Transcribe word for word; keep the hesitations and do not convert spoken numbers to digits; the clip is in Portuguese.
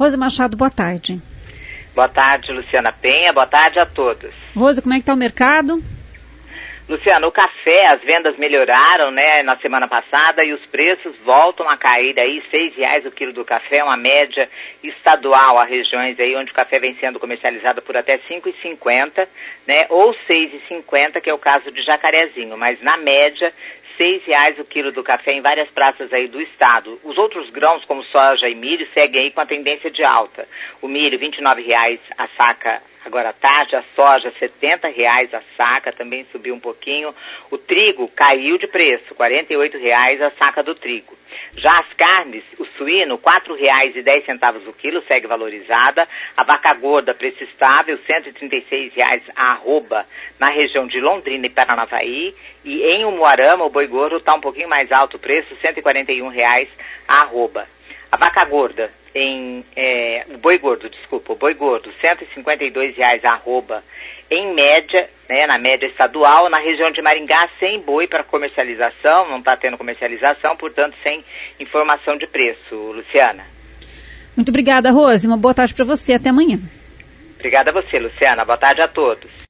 Rosa Machado, boa tarde. Boa tarde, Luciana Penha. Boa tarde a todos. Rosa, como é que está o mercado? Luciana, o café, as vendas melhoraram, né, na semana passada e os preços voltam a cair aí, seis reais o quilo do café, uma média estadual, há regiões aí onde o café vem sendo comercializado por até cinco reais e cinquenta centavos, né, ou seis reais e cinquenta centavos, que é o caso de Jacarezinho, mas na média, seis reais o quilo do café em várias praças aí do estado. Os outros grãos, como soja e milho, seguem aí com a tendência de alta. O milho, vinte e nove reais a saca agora à tarde, a soja, setenta reais a saca, também subiu um pouquinho. O trigo caiu de preço, quarenta e oito reais a saca do trigo. Já as carnes, o suíno, quatro reais e dez centavos o quilo, segue valorizada. A vaca gorda, preço estável, cento e trinta e seis reais a arroba na região de Londrina e Paranavaí. E em Umuarama, o boi gordo está um pouquinho mais alto o preço, cento e quarenta e um reais a arroba. A vaca gorda, em, é, o boi gordo, desculpa, o boi gordo, cento e cinquenta e dois reais a arroba, em média, né, na média estadual. Na região de Maringá, sem boi para comercialização, não está tendo comercialização, portanto, sem informação de preço. Luciana. Muito obrigada, Rose. Uma boa tarde para você. Até amanhã. Obrigada a você, Luciana. Boa tarde a todos.